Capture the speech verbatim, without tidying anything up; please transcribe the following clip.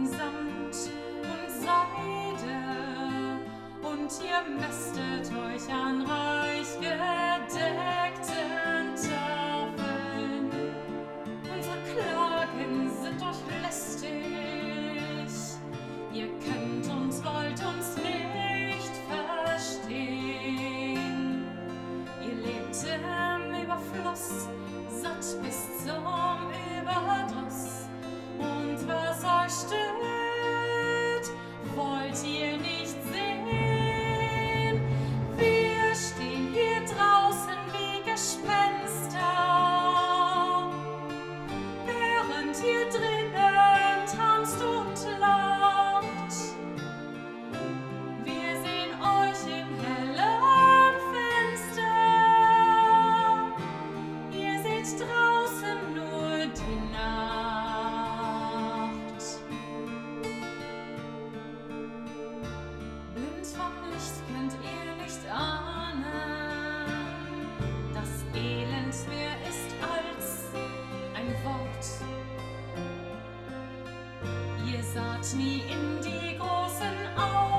in Samt und Seide, und ihr mästet euch an reich gedeckten Tafeln. Unsere Klagen sind euch lästig, ihr könnt uns, wollt uns nicht verstehen. Ihr lebt im Überfluss, satt bis zum Überdruss, und was euch stört, wollt ihr nicht sehen. Wir stehen hier draußen wie Gespenster, während ihr drinnen tanzt und lacht. Wir sehen euch im hellen Fenster, ihr seht draußen nur die Nacht. Blind vom Licht könnt ihr nicht ahnen, das Elend mehr ist als ein Wort. Ihr saht nie in die großen Augen,